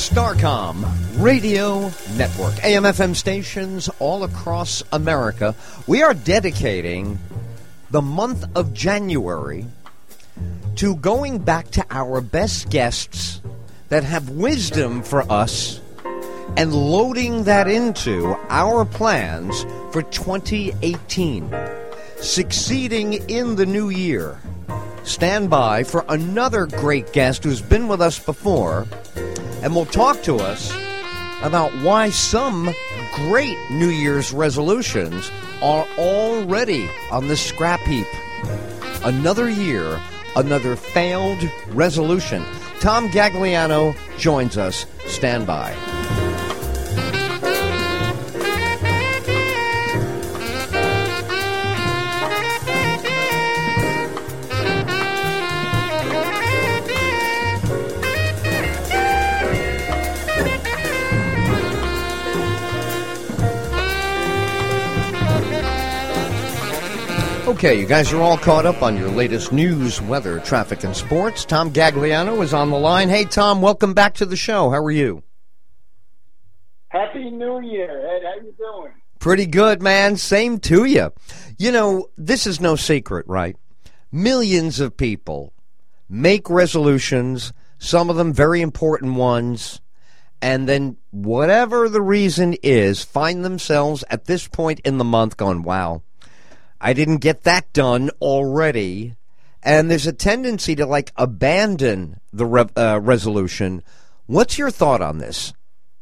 Starcom Radio Network, AM/FM stations all across America. We are dedicating the month of January to going back to our best guests that have wisdom for us and loading that into our plans for 2018. Succeeding in the new year. Stand by for another great guest who's been with us before and will talk to us about why some great New Year's resolutions are already on the scrap heap. Another year, another failed resolution. Tom Gagliano joins us. Stand by. Okay, you guys are all caught up on your latest news, weather, traffic, and sports. Tom Gagliano is on the line. Hey, Tom, welcome back to the show. How are you? Happy New Year, Ed. How you doing? Pretty good, man. Same to you. You know, this is no secret, right? Millions of people make resolutions, some of them very important ones, and then whatever the reason is, find themselves at this point in the month going, wow, I didn't get that done already. And there's a tendency to, like, abandon the resolution. What's your thought on this?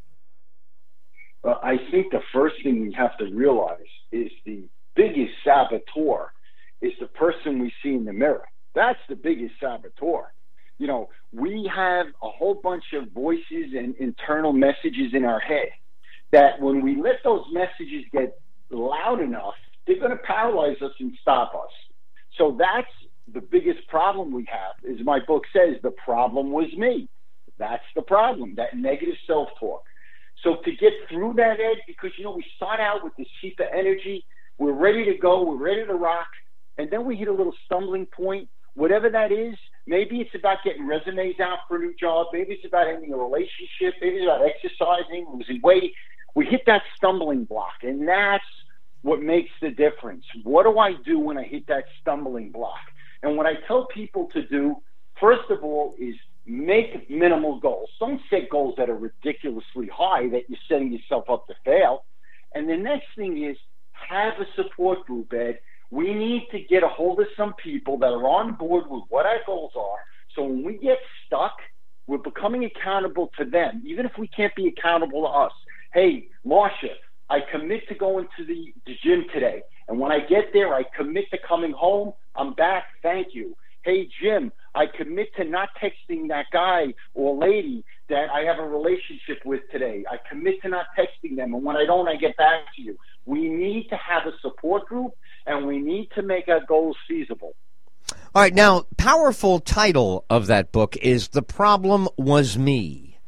Well, I think the first thing we have to realize is the biggest saboteur is the person we see in the mirror. That's the biggest saboteur. You know, we have a whole bunch of voices and internal messages in our head that when we let those messages get loud enough, they're going to paralyze us and stop us. So that's the biggest problem we have. As my book says, the problem was me. That's the problem, that negative self-talk. So to get through that, Ed, because, you know, we start out with this heap of energy. We're ready to go. We're ready to rock. And then we hit a little stumbling point. Whatever that is, maybe it's about getting resumes out for a new job. Maybe it's about ending a relationship. Maybe it's about exercising, losing weight. We hit that stumbling block, and that's what makes the difference. What do I do when I hit that stumbling block? And what I tell people to do, first of all, is make minimal goals. Don't set goals that are ridiculously high that you're setting yourself up to fail. And the next thing is have a support group, Ed. We need to get a hold of some people that are on board with what our goals are. So when we get stuck, we're becoming accountable to them, even if we can't be accountable to us. Hey, Marsha, I commit to going to the gym today. And when I get there, I commit to coming home. I'm back. Thank you. Hey, Jim, I commit to not texting that guy or lady that I have a relationship with today. I commit to not texting them. And when I don't, I get back to you. We need to have a support group, and we need to make our goals feasible. All right. Now, powerful title of that book is The Problem Was Me.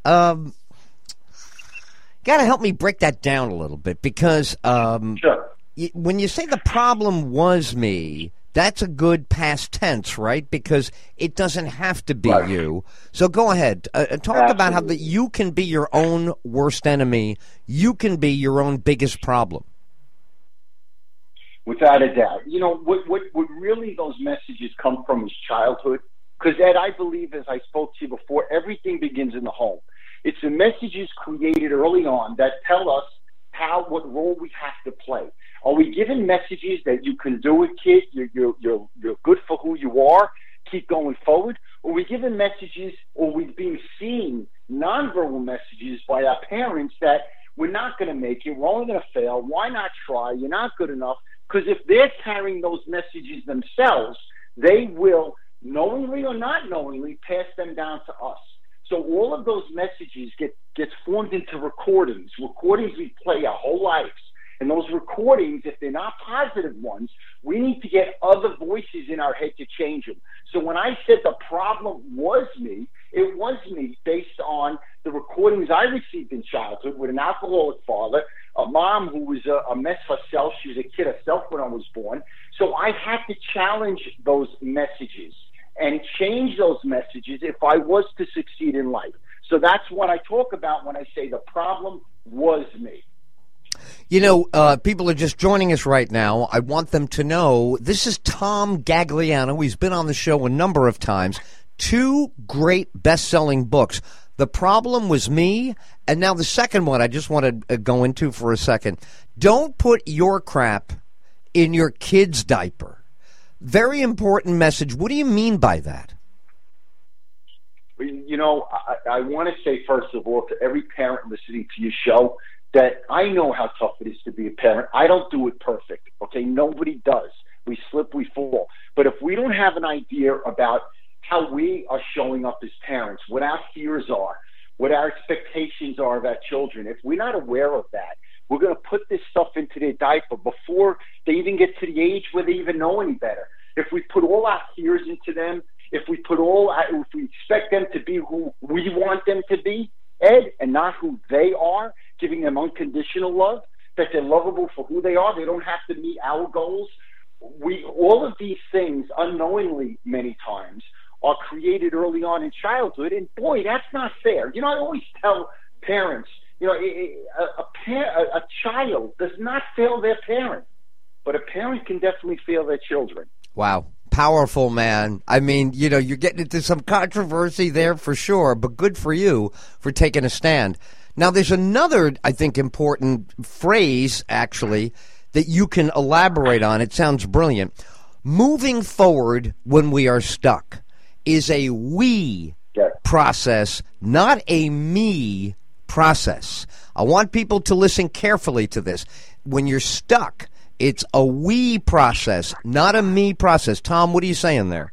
Got to help me break that down a little bit because Sure. When you say the problem was me, that's a good past tense, right? Because it doesn't have to be Right. you. So go ahead. Talk about how you can be your own worst enemy. You can be your own biggest problem. Without a doubt. You know, what really those messages come from is childhood. Because, Ed, I believe, as I spoke to you before, everything begins in the home. It's the messages created early on that tell us what role we have to play. Are we given messages that you can do it, kid? You're good for who you are. Keep going forward. Or are we given messages, or we being seen nonverbal messages by our parents that we're not going to make it, we're only going to fail. Why not try? You're not good enough. Because if they're carrying those messages themselves, they will, knowingly or not knowingly, pass them down to us. So all of those messages gets formed into recordings we play our whole lives. And those recordings, if they're not positive ones, we need to get other voices in our head to change them. So when I said the problem was me, it was me based on the recordings I received in childhood with an alcoholic father, a mom who was a mess herself. She was a kid herself when I was born. So I had to challenge those messages. and change those messages if I was to succeed in life. So that's what I talk about when I say the problem was me. You know, people are just joining us right now. I want them to know this is Tom Gagliano. He's been on the show a number of times. 2 great best-selling books. The Problem Was Me, and now the second one I just want to go into for a second. Don't put your crap in your kid's diaper. Very important message. What do you mean by that? You know, I want to say, first of all, to every parent listening to your show, that I know how tough it is to be a parent. I don't do it perfect, okay? Nobody does. We slip, we fall. But if we don't have an idea about how we are showing up as parents, what our fears are, what our expectations are of our children, if we're not aware of that, we're going to put this stuff into their diaper before they even get to the age where they even know any better. If we put all our fears into them, if we expect them to be who we want them to be, Ed, and not who they are, giving them unconditional love, that they're lovable for who they are, they don't have to meet our goals. All of these things, unknowingly many times, are created early on in childhood, and boy, that's not fair. You know, I always tell parents, you know, a child does not fail their parent, but a parent can definitely fail their children. Wow. Powerful, man. I mean, you know, you're getting into some controversy there for sure, but good for you for taking a stand. Now, there's another, I think, important phrase, actually, that you can elaborate on. It sounds brilliant. Moving forward when we are stuck is a we process, not a me process. I want people to listen carefully to this. When you're stuck, it's a we process, not a me process. Tom, what are you saying there?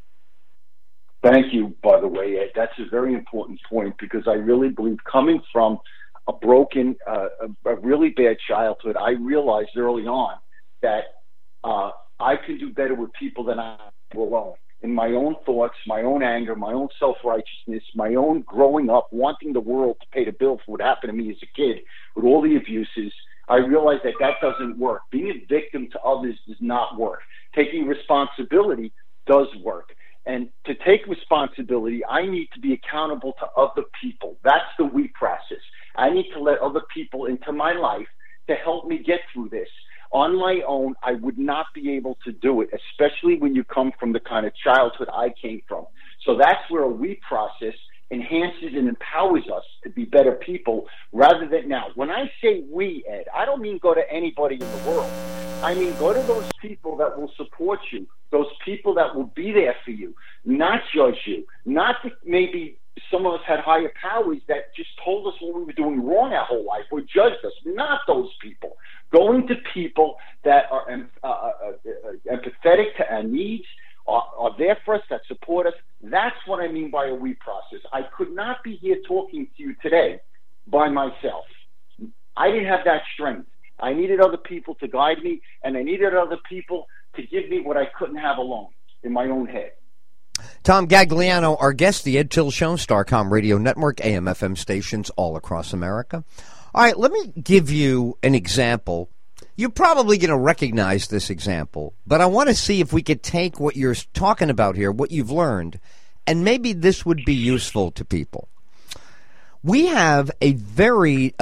Thank you, by the way, Ed. That's a very important point, because I really believe, coming from a broken, a really bad childhood, I realized early on that I can do better with people than I do alone. In my own thoughts, my own anger, my own self-righteousness, my own growing up, wanting the world to pay the bill for what happened to me as a kid with all the abuses, I realized that that doesn't work. Being a victim to others does not work. Taking responsibility does work. And to take responsibility, I need to be accountable to other people. That's the we process. I need to let other people into my life to help me get through this. On my own, I would not be able to do it, especially when you come from the kind of childhood I came from. So that's where a we process enhances and empowers us to be better people, rather than now. When I say we, Ed, I don't mean go to anybody in the world. I mean go to those people that will support you, those people that will be there for you, not judge you, not that maybe some of us had higher powers that just told us what we were doing wrong our whole life or judged us. Not those people. Going to people that are empathetic to our needs, are there for us, that support us. That's what I mean by a we process. I could not be here talking to you today by myself. I didn't have that strength. I needed other people to guide me, and I needed other people to give me what I couldn't have alone in my own head. Tom Gagliano, our guest, the Ed Tyll Show, Starcom Radio Network, AM/FM stations all across America. All right, let me give you an example. You're probably going to recognize this example, but I want to see if we could take what you're talking about here, what you've learned, and maybe this would be useful to people. We have a very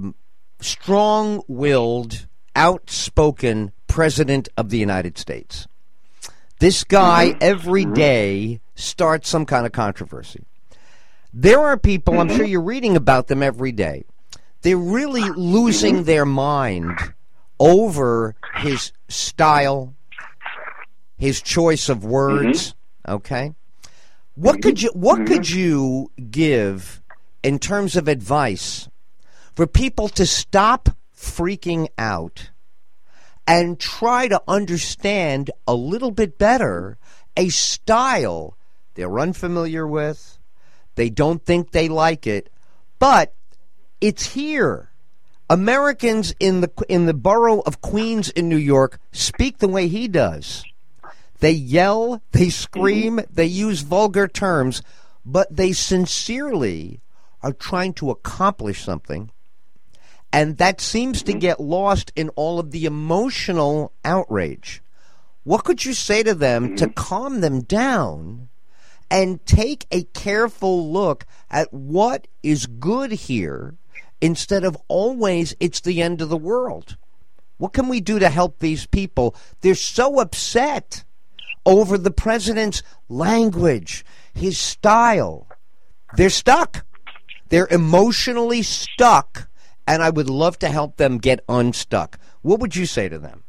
strong-willed, outspoken president of the United States. This guy every day starts some kind of controversy. There are people, I'm sure you're reading about them every day, they're really losing their mind over his style, his choice of words, okay? What could you give in terms of advice for people to stop freaking out and try to understand a little bit better a style they're unfamiliar with, they don't think they like it, but it's here. Americans in the borough of Queens in New York speak the way he does. They yell, they scream, they use vulgar terms, but they sincerely are trying to accomplish something. And that seems to get lost in all of the emotional outrage. What could you say to them to calm them down and take a careful look at what is good here instead of always it's the end of the world. What can we do to help these people? They're so upset over the president's language, his style. They're stuck. They're emotionally stuck, and I would love to help them get unstuck. What would you say to them?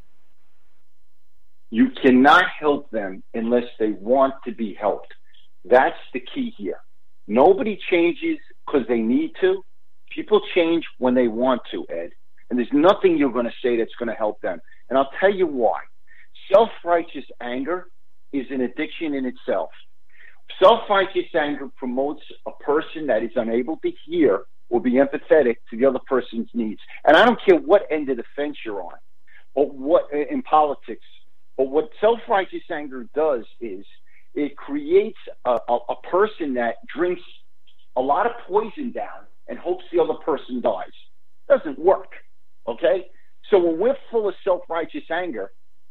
You cannot help them unless they want to be helped. That's the key here. Nobody changes because they need to. People change when they want to, Ed. And there's nothing you're going to say that's going to help them. And I'll tell you why. Self-righteous anger is an addiction in itself. Self-righteous anger promotes a person that is unable to hear or be empathetic to the other person's needs. And I don't care what end of the fence you're on, or what in politics. But what self-righteous anger does is it creates a person that drinks a lot of poison down and hopes the other person dies. Doesn't work, okay? So when we're full of self-righteous anger,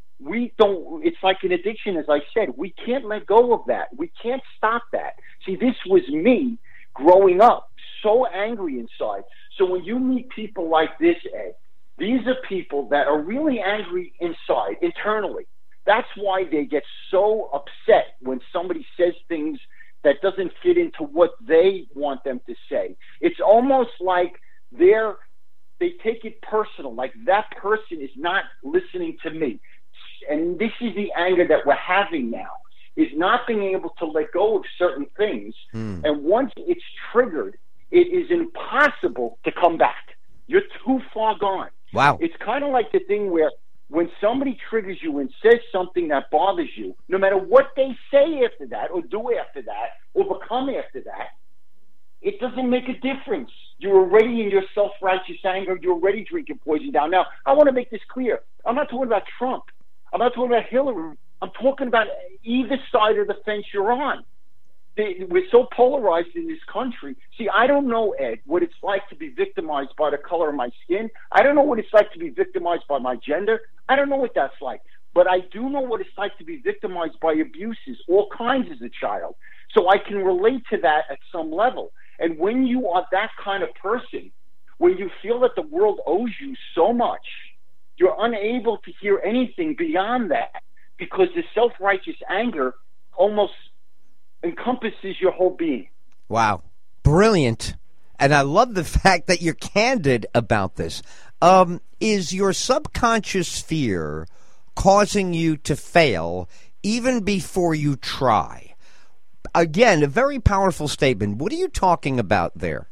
it's like an addiction, as I said. We can't let go of that. We can't stop that. See, this was me growing up, so angry inside. So when you meet people like this, Ed, these are people that are really angry inside, internally. That's why they get so upset when somebody says things that doesn't fit into what they want them to say. It's almost like they take it personal, like that person is not listening to me. And this is the anger that we're having now, is not being able to let go of certain things. And once it's triggered, it is impossible to come back. You're too far gone. Wow. It's kind of like the thing where when somebody triggers you and says something that bothers you, no matter what they say after that or do after that or become after that, it doesn't make a difference. You're already in your self-righteous anger. You're already drinking poison down. Now, I want to make this clear. I'm not talking about Trump. I'm not talking about Hillary. I'm talking about either side of the fence you're on. We're so polarized in this country. See, I don't know, Ed, what it's like to be victimized by the color of my skin. I don't know what it's like to be victimized by my gender. I don't know what that's like. But I do know what it's like to be victimized by abuses, all kinds as a child. So I can relate to that at some level. And when you are that kind of person, when you feel that the world owes you so much, you're unable to hear anything beyond that because the self-righteous anger almost encompasses your whole being. Wow. Brilliant. And I love the fact that you're candid about this. Is your subconscious fear causing you to fail even before you try? Again, a very powerful statement. What are you talking about there?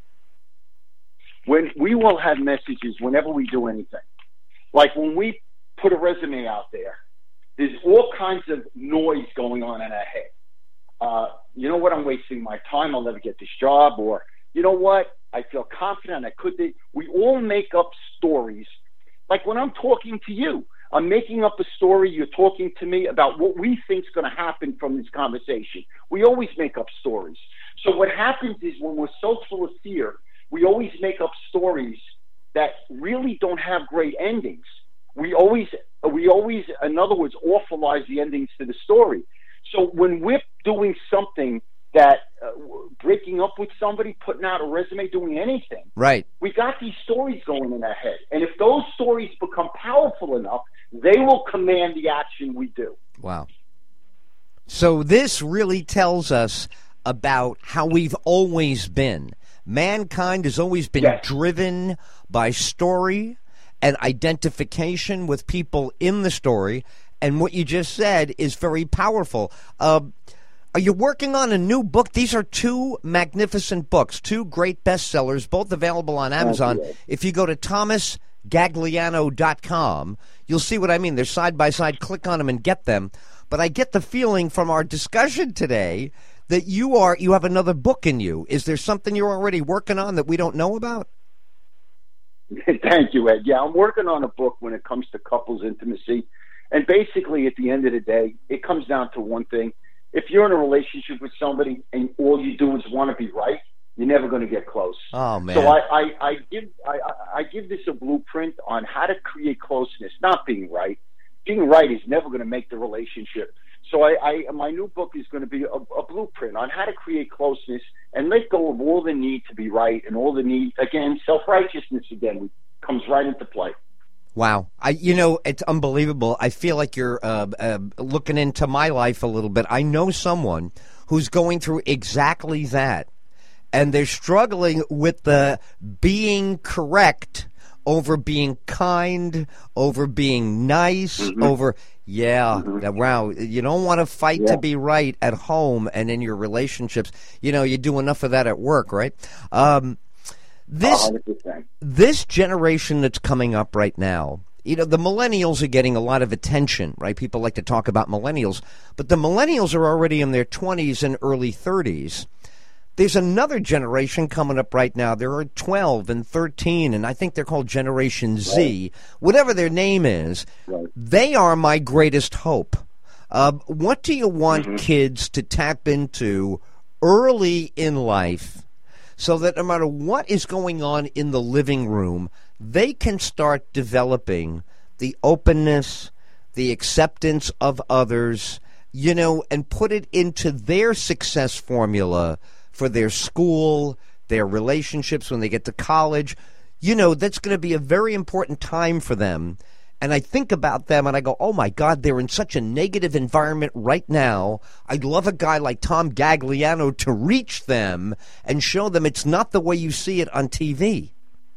When we will have messages whenever we do anything. Like when we put a resume out there, there's all kinds of noise going on in our head. You know what? I'm wasting my time. I'll never get this job. Or, you know what? I feel confident. I could be. We all make up stories. Like when I'm talking to you, I'm making up a story. You're talking to me about what we think is going to happen from this conversation. We always make up stories. So what happens is when we're so full of fear, we always make up stories that really don't have great endings. We always, in other words, awfulize the endings to the story. So when we're doing something that, breaking up with somebody, putting out a resume, doing anything, right? We got these stories going in our head. And if those stories become powerful enough, they will command the action we do. Wow. So this really tells us about how we've always been. Mankind has always been driven by story and identification with people in the story. And what you just said is very powerful. Are you working on a new book? These are two magnificent books, two great bestsellers, both available on Amazon. If you go to thomasgagliano.com, you'll see what I mean. They're side by side. Click on them and get them. But I get the feeling from our discussion today that you have another book in you. Is there something you're already working on that we don't know about? Thank you, Ed. Yeah, I'm working on a book when it comes to couples intimacy. And basically, at the end of the day, it comes down to one thing. If you're in a relationship with somebody and all you do is want to be right, you're never going to get close. Oh, man. So I give this a blueprint on how to create closeness, not being right. Being right is never going to make the relationship. So my new book is going to be a blueprint on how to create closeness and let go of all the need to be right and all the need, again, self-righteousness again comes right into play. Wow. It's unbelievable. I feel like you're looking into my life a little bit. I know someone who's going through exactly that, and they're struggling with the being correct over being kind, over being nice, over, wow, you don't want to fight to be right at home and in your relationships. You do enough of that at work, right? This generation that's coming up right now, the millennials are getting a lot of attention, right? People like to talk about millennials, but the millennials are already in their 20s and early 30s. There's another generation coming up right now. There are 12 and 13, and I think they're called Generation Z, whatever their name is. Right. They are my greatest hope. What do you want kids to tap into early in life so that no matter what is going on in the living room, they can start developing the openness, the acceptance of others, and put it into their success formula for their school, their relationships when they get to college? That's going to be a very important time for them. And I think about them and I go, oh my God, they're in such a negative environment right now. I'd love a guy like Tom Gagliano to reach them and show them it's not the way you see it on TV.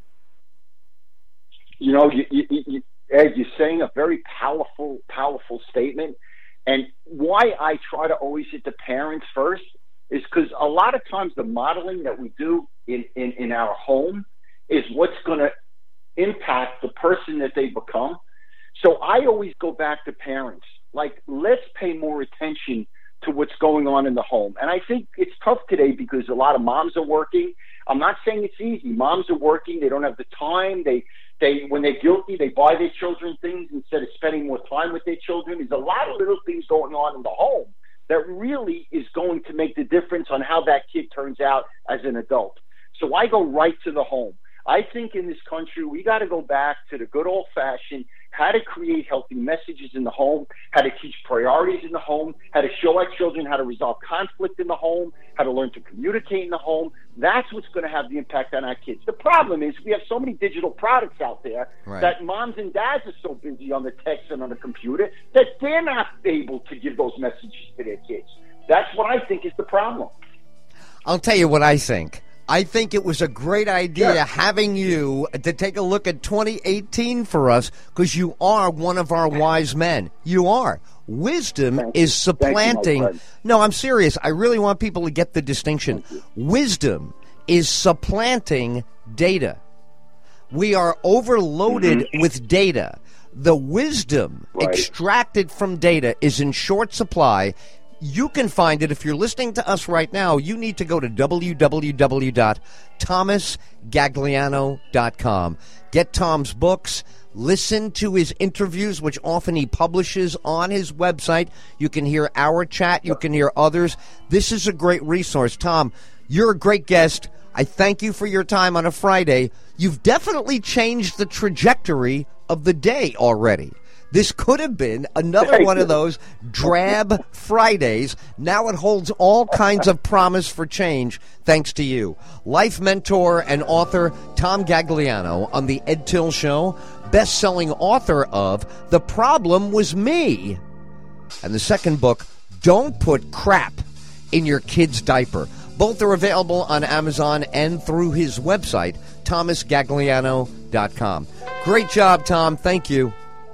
Ed, you're saying a very powerful statement. And why I try to always hit the parents first is because a lot of times the modeling that we do in our home is what's going to impact the person that they become. So I always go back to parents. Like, let's pay more attention to what's going on in the home. And I think it's tough today because a lot of moms are working. I'm not saying it's easy. Moms are working. They don't have the time. They when they're guilty, they buy their children things instead of spending more time with their children. There's a lot of little things going on in the home that really is going to make the difference on how that kid turns out as an adult. So I go right to the home. I think in this country, we got to go back to the good old-fashioned, how to create healthy messages in the home, how to teach priorities in the home, how to show our children how to resolve conflict in the home, how to learn to communicate in the home. That's what's going to have the impact on our kids. The problem is we have so many digital products out there that moms and dads are so busy on the text and on the computer that they're not able to give those messages to their kids. That's what I think is the problem. I'll tell you what I think. I think it was a great idea having you to take a look at 2018 for us, because you are one of our wise men. You are. Wisdom is supplanting. No, I'm serious. I really want people to get the distinction. Wisdom is supplanting data. We are overloaded with data. The wisdom extracted from data is in short supply. You can find it. If you're listening to us right now, you need to go to www.thomasgagliano.com. Get Tom's books. Listen to his interviews, which often he publishes on his website. You can hear our chat. You can hear others. This is a great resource. Tom, you're a great guest. I thank you for your time on a Friday. You've definitely changed the trajectory of the day already. This could have been another one of those drab Fridays. Now it holds all kinds of promise for change, thanks to you. Life mentor and author Tom Gagliano on The Ed Tyll Show, best-selling author of The Problem Was Me. And the second book, Don't Put Crap in Your Kid's Diaper. Both are available on Amazon and through his website, thomasgagliano.com. Great job, Tom. Thank you.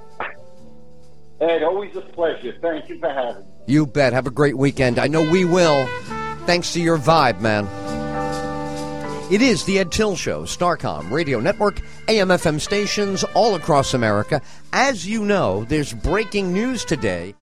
Ed, always a pleasure. Thank you for having me. You bet. Have a great weekend. I know we will, thanks to your vibe, man. It is The Ed Tyll Show, Starcom Radio Network, AM/FM stations all across America. As you know, there's breaking news today.